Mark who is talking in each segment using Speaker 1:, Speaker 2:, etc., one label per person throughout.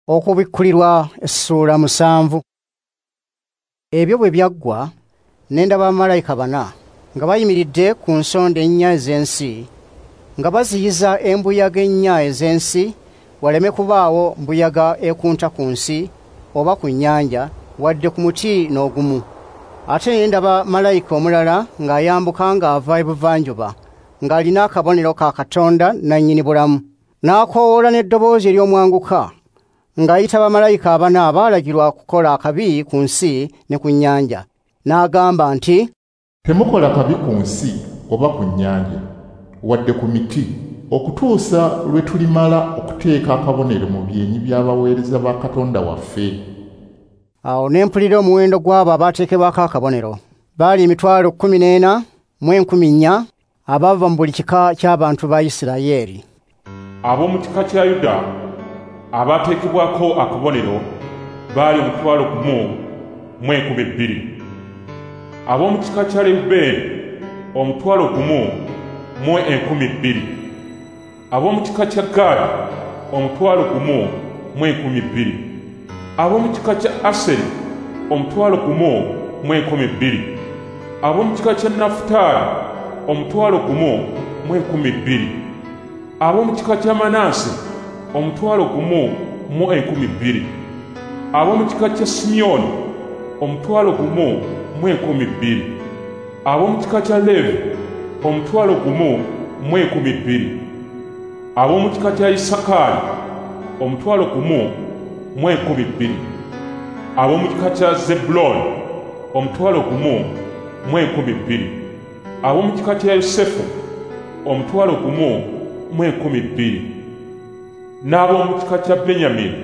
Speaker 1: Okubikkulirwa essula 7. Ebyo bwe byaggwa ne ndaba bamalayika 4 nga bayimiridde ku nsonda 4 ez'ensi, nga baziyiza embuyaga 4 ez'ensi, waleme kubaawo mbuyaga ekunta ku nsi oba ku nnyanja wadde ku muti n'ogumu. Ate ne ndaba malayika omulala ng'ayambuka ng'ava ebuvanjuba, ng'alina akabonero ka Katonda nannyini bulamu. N'akoowoola n'eddoboozi ery'omwanguka ng'ayita bamalayika 4 abaalagirwa kukola akabi ku nsi ne ku nnyanja. N'agamba nti,
Speaker 2: temukola kabi ku nsi oba ku nnyanja wadde ku miti, okutuusa lwe tulimala okuteeka akabonero mu byenyi by'abaweereza ba Katonda waffe.
Speaker 1: Awo ne mpulira omuwendo gw'abo abaateekebwako akabonero. Baali 14,100 abava mu buli kika ky'abantu ba Isirayiri.
Speaker 3: Ab'omu kika kya Yuda abaateekebwako akabonero baali 1,012,000. Ab'omu kika kya Lewubeeni 1,012,000. Ab'omu kika kya Gaadi 1,012,000. Ab'omu kika kya Aseri 1,012,000. Ab'omu kika kya Nafutaali 1,012,000. Ab'omu kika kya Manaase 1,012,000. Ab'omu kika kya Simyoni 1,012,000. Ab'omu kika kya Leevi 1,012,000. Ab'omu kika kya Isakaali 1,012,000. Ab'omu kika kya Zebbulooni 1,012,000. Ab'omu kika kya Yosefu 1,012,000. N'ab'omu kika kya Benyamini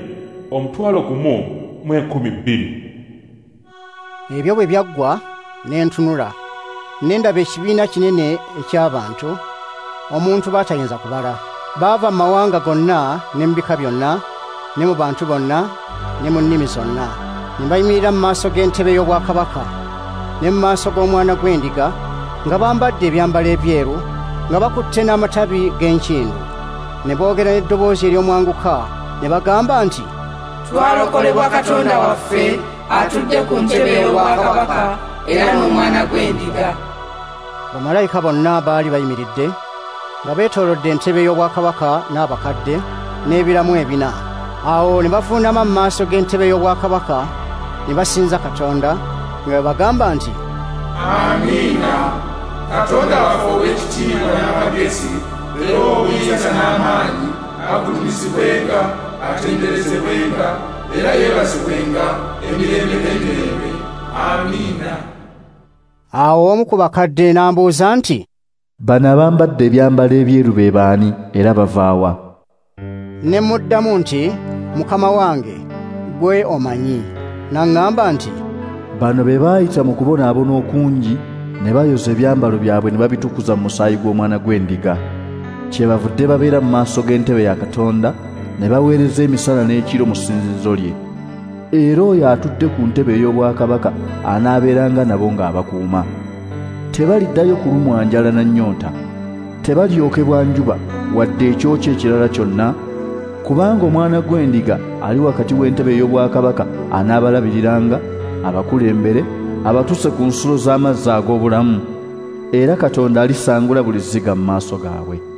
Speaker 3: 1,012,000.
Speaker 1: Ebyo bwe byaggwa ne ntunula, ne ndaba ekibiina kinene eky'abantu, omuntu baatayinza kubala. Baava mu mawanga gonna ne mu bika byonna ne mu bantu bonna ne mu nnimi zonna. Ne bayimirira mu maaso g'entebe y'obwakabaka ne mu maaso g'Omwana gw'Endiga, nga bambadde ebyambalo ebyeru, nga bakutte n'amatabi g'enkindu. Ne boogera n'eddoboozi ery'omwanguka ne bagamba nti,
Speaker 4: twalokolebwa Katonda waffe atudde ku ntebe y'obwakabaka era n'Omwana gw'Endiga.
Speaker 1: Bamalayika bonna baali bayimiridde nga beetoolodde entebe y'obwakabaka n'abakadde n'ebiramu 4. Awo ne bavuunama mu maaso g'entebe y'obwakabaka ne basinza Katonda nga bagamba nti,
Speaker 5: Amiina. Katonda waffe ow'ekitiibwa n'amagezi, era ow'obuyinza n'amaanyi, agulumizibwenga, atenderezebwenga, era yeebazibwenga emirembe n'emirembe. Amiina.
Speaker 1: Awo omu ku bakadde n'ambuuza nti,
Speaker 6: bano abambadde ebyambalo ebyeru be baani era bava wa?
Speaker 1: Ne muddamu nti, Mukama wange, gwe omanyi. N'aŋŋamba nti,
Speaker 6: bano be baayita mu kubonaabona okungi ne bayoza ebyambalo byabwe ne babitukuza mu musaayi gw'Omwana gw'Endiga. Kyebavudde babeera mu maaso g'entebe ya Katonda ne baweereza emisana n'ekiro mu ssinzizo lye. Era oyo atudde ku ntebe ey'obwakabaka anaabeeranga nabo ng'abakuuma. Tebaliddayo kulumwa njala na nnyonta, tebalyokebwa njuba wadde ekyokye ekirala kyonna, kubanga Omwana gw'Endiga ali wakati w'entebe ey'obwakabaka anaabalabiriranga, abakulembere, abatuuse ku nsulo z'amazzi ag'obulamu, era Katonda alisangula buli zziga mu maaso gaabwe.